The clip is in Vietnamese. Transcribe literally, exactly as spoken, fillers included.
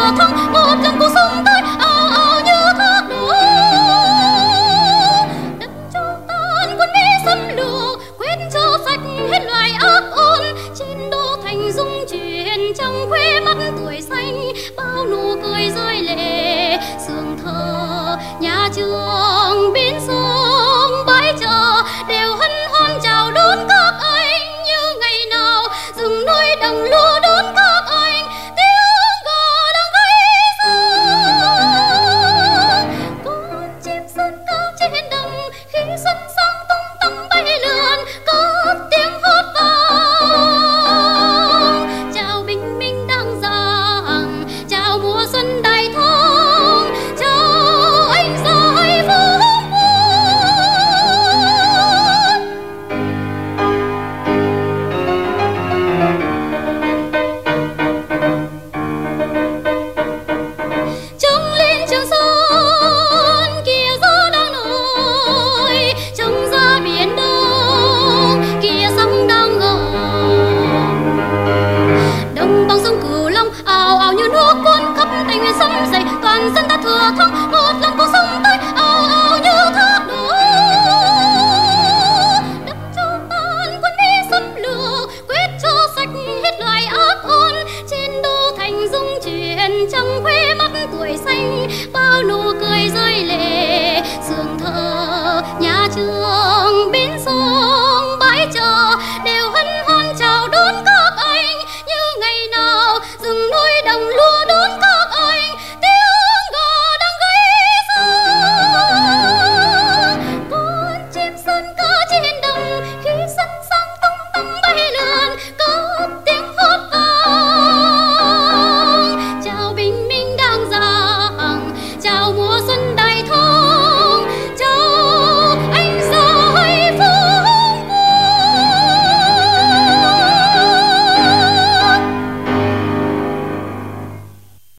thừa thắng, một lần cuộc sống tới ào ào như thác đổ. Đất cho tan quân Mỹ xâm lược, quyết cho sạch hết loài ác ôn. Trên đô thành dung chuyển trong khuê mắt tuổi xanh, bao nụ cười rơi lệ sương thơ. Nhà trường bến sông bãi chợ đều hân hoan chào đón các anh như ngày nào. Rừng núi đằng lúa đón các anh, tiếng gà đang gáy xa. Con chim sơn ca trên đầm khi xuân sang tung tăng bay lượn, cất tiếng hót vang chào bình minh đang giang, chào mùa xuân đại thắng, chào anh giải phóng quân. Trông lên Trường Sơn kia gió đang nổi, trông ra biển Đông kia sóng đang gầm. Đồng bằng sông Cửu Long ào ào như nước cuốn khắp Tây Nguyên sấm dậy, toàn dân ta thừa thắng, một lần cuộc sống tới ào ào như thác đổ. Đất cho tan quân Mỹ xâm lược, quyết cho sạch hết loài ác ôn. Trên đô thành dung chuyển trong khuê